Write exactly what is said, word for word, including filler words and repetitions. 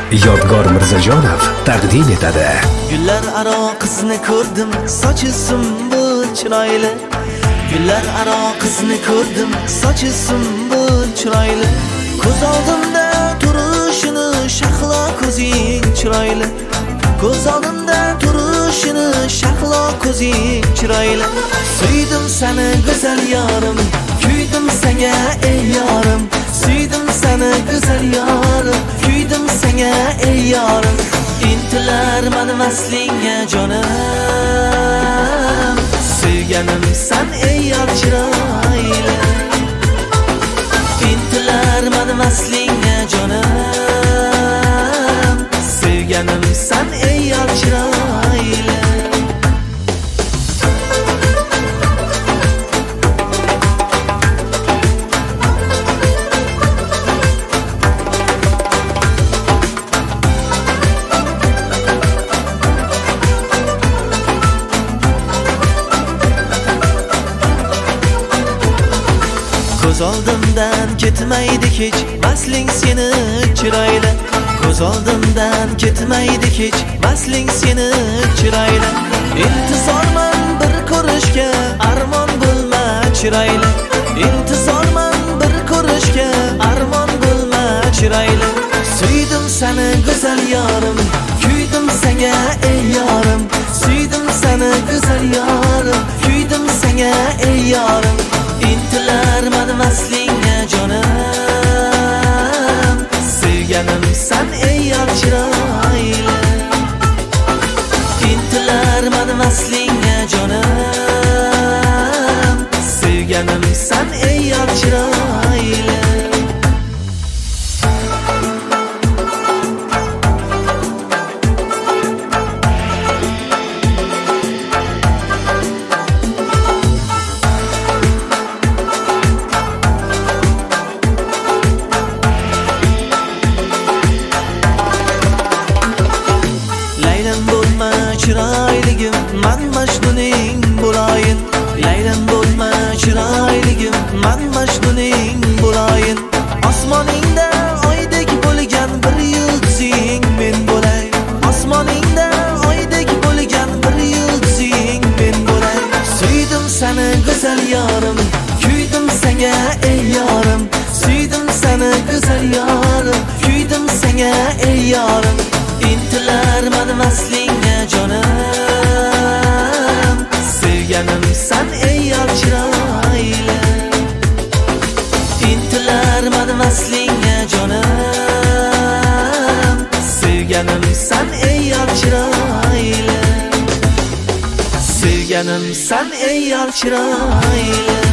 Yodgor Mirzajonov taqdim etadi. Gullar aro qizni ko'rdim, sochi sumbul chiroyli. Gullar aro qizni ko'rdim, sochi sumbul chiroyli. Ko'z oldimda turishini shahlo ko'zing chiroyli. Ko'z oldimda turishini shahlo ko'zing chiroyli. Suydim seni go'zal yorim, kuydim senga ey yorim. Suydim seni go'zal yorim, kuydim senga ey yorim. Intilar mani vaslingga jonim, sevganim sen ey yor chiroyli. Intilar mani vaslingga jonim, sevganim sen ey yor chiroyli. Ko'z oldimdan ketmaydi hech vasling seni chiroyli. Ko'z oldimdan ketmaydi hech vasling seni chiroyli. Intizorman bir ko'rishga armon bo'lma chiroyli. Intizorman bir ko'rishga armon bo'lma chiroyli. Suydim seni go'zal yorim, kuydim senga ey yorim. Suydim seni go'zal yorim, kuydim senga ey yorim. Intilar mani vaslingga jonim, sevganim sen ey yor chiroyli. Intilar mani vaslingga jonim, sevganim sen ey yor chiroyli. Chiroyligim man majnuning bo'layin. Laylan bo'lma chiroyligim man majnuning bo'layin. Osmoningda oydek bo'lgan bir yulduzing men bo'lay. Osmoningda oydek bo'lgan bir yulduzing men bo'lay. Suydim seni go'zal yorim, kuydim senga ey yorim. Suydim seni go'zal yorim, kuydim senga ey yorim. Intilar mani vaslingga jonim, sevganim sen ey yor chiroyli. Intilar mani vaslingga jonim, sevganim sen ey yor chiroyli. Sevganim sen ey yor chiroyli.